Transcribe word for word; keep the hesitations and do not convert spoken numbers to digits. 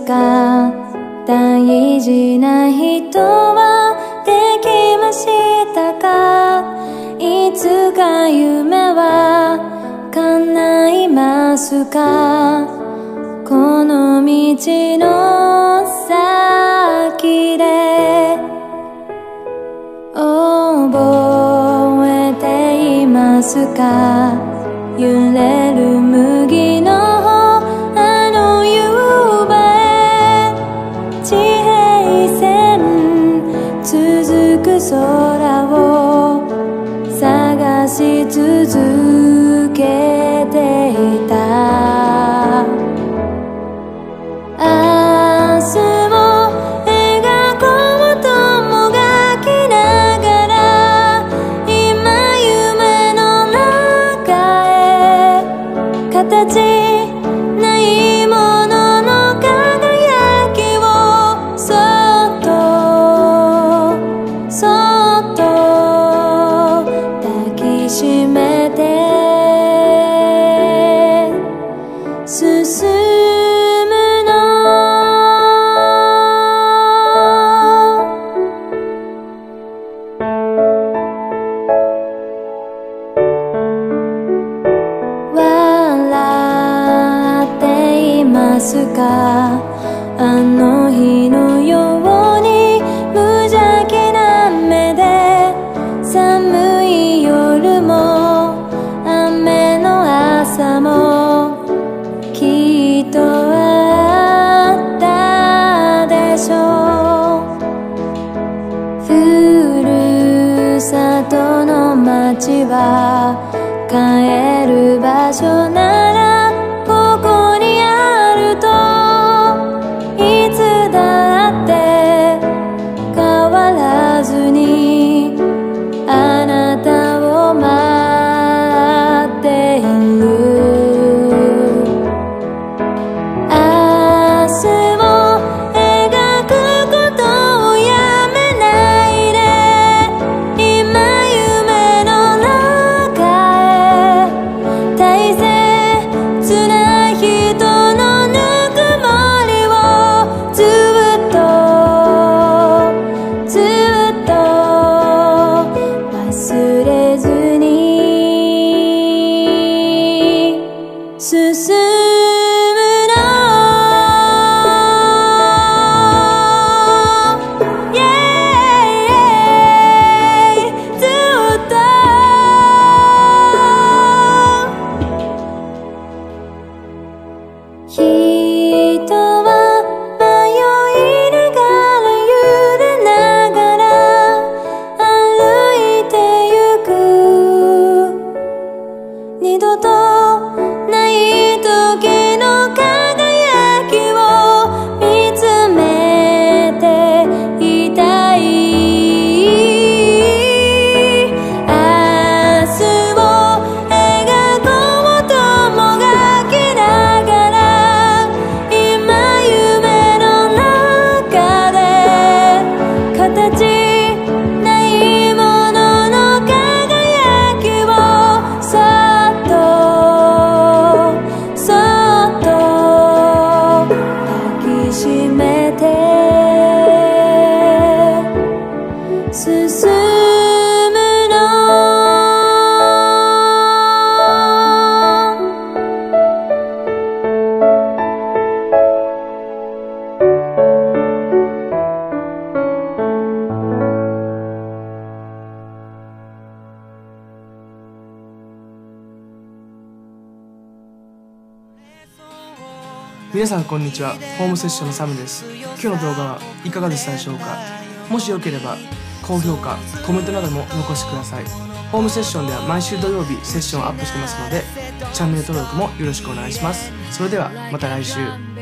か？大事な人はできましたか？いつか夢は叶いますか？この道の先で覚えていますか？揺れる麦のあの夕映地平線続く空を探し続けていた。明日を描こうともがきながら今夢の中へ形ないものの輝きをそっとそっと抱きしめて進むの。笑っていますか？あの日のように無邪気な目で寒い夜も雨の朝もきっとあったでしょう。ふるさとの街は帰る場所ならここにあるといつだって変わらずにあなたを待っている。明日を描くことをやめないで今夢の中へ大切な人のぬくもりをずっとずっと忘れずに進むの。ずっと人は迷いながら揺れながら歩いてゆく。二度とない時の輝きを見つめていたい。明日を描こうともがきながら今夢の中で形ないものの輝きをそっとそっと抱きしめて進むの。 皆さんこんにちは。ホームセッションのサムです。今日の動画はいかがでしたでしょうか？もしよければ高評価、コメントなども残してください。ホームセッションでは毎週土曜日セッションをアップしてますのでチャンネル登録もよろしくお願いします。それではまた来週。